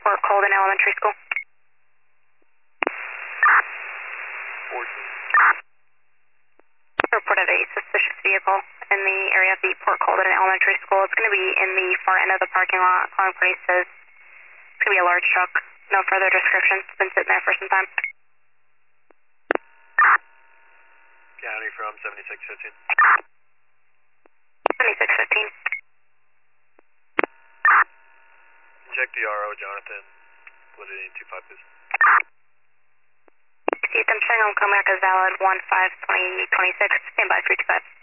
Port Colden Elementary School. 14. Reported a suspicious vehicle in the area of the Port Colden Elementary School. It's going to be in the far end of the parking lot. Calling police says it's going to be a large truck. No further description. It's been sitting there for some time. County from 7615. 7615. Inject the RO, Jonathan. Validity 25 please. See, I'm showing home Comac is valid 1-5-2026. Stand by 325.